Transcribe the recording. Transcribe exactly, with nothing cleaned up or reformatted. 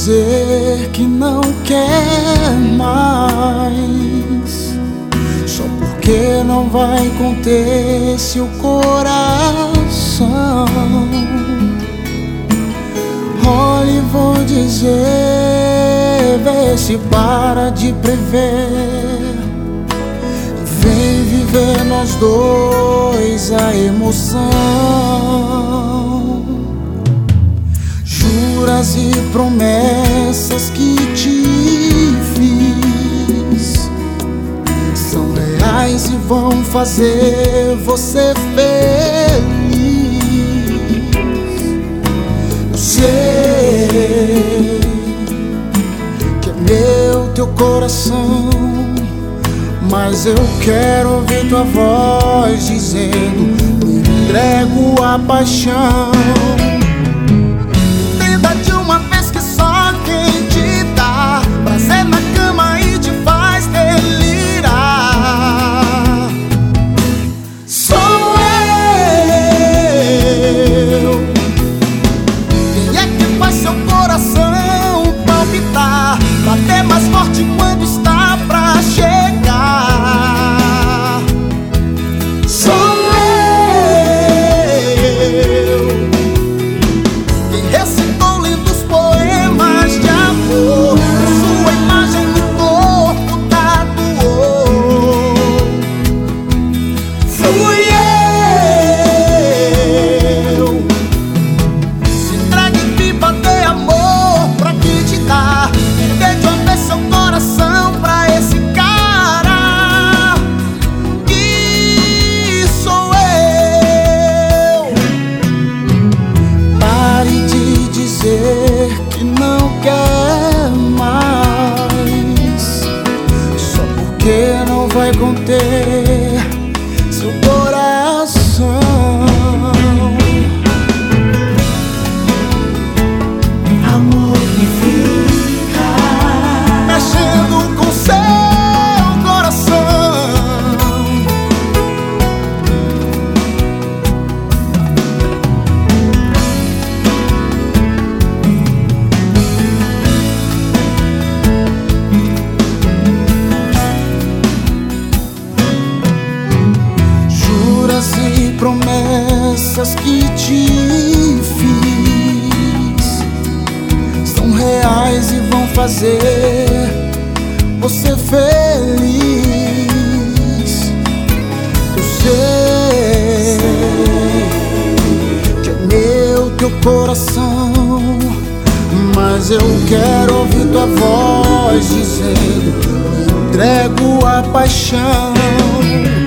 dizer que não quer mais, só porque não vai conter seu coração. Olha, vou dizer, vê se para de prever, vem viver nós dois a emoção. Juras e promessas que te fiz são reais e vão fazer você feliz. Eu sei que é meu teu coração, mas eu quero ouvir tua voz dizendo: me entrego à paixão. Tenta de uma vez que só quem te dá prazer na cama e te faz delirar sou eu. Quem é que faz seu coração palpitar, bater mais forte quando está pra chegar? Sou eu. Quem recitou lindos poemas de amor, sua imagem no corpo tatuou. Fui eu. Se entregue e viva de amor pra que te dá. Tente ouvir seu coração pra esse cara que sou eu. Pare de dizer que não quer mais, só porque não vai conter seu coração. Amor que fica Mexendo com seu coração. Juras e promessas que te fiz são reais e vão fazer você feliz. Eu sei que é meu teu coração, mas eu quero ouvir tua voz dizendo: me entrego à paixão.